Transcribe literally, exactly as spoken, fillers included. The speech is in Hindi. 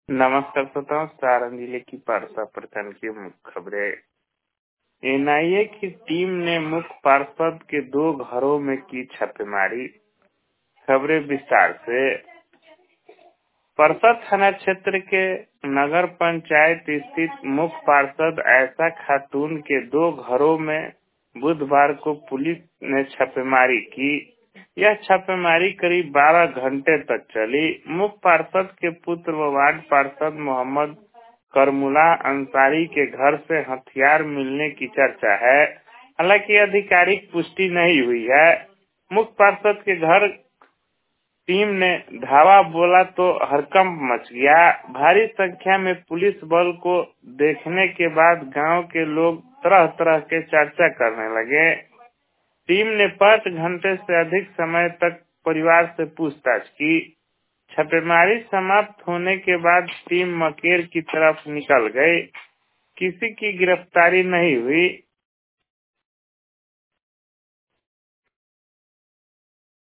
नमस्कार श्रोताओं, सारण जिले की पारसा प्रखंड की मुख्य खबरें। एन आई ए की टीम ने मुख्य पार्षद के दो घरों में की छापेमारी। खबरें विस्तार से। परसा थाना क्षेत्र के नगर पंचायत स्थित मुख्य पार्षद आयशा खातून के दो घरों में बुधवार को पुलिस ने छापेमारी की। यह छापेमारी करीब बारह घंटे तक चली। मुख्य पार्षद के पुत्र व वार्ड पार्षद मोहम्मद करमुला अंसारी के घर से हथियार मिलने की चर्चा है, हालांकि आधिकारिक पुष्टि नहीं हुई है। मुख्य पार्षद के घर टीम ने धावा बोला तो हड़कंप मच गया। भारी संख्या में पुलिस बल को देखने के बाद गांव के लोग तरह तरह के चर्चा करने लगे। टीम ने पाँच घंटे से अधिक समय तक परिवार से पूछताछ की। छापेमारी समाप्त होने के बाद टीम मकेर की तरफ निकल गई। किसी की गिरफ्तारी नहीं हुई।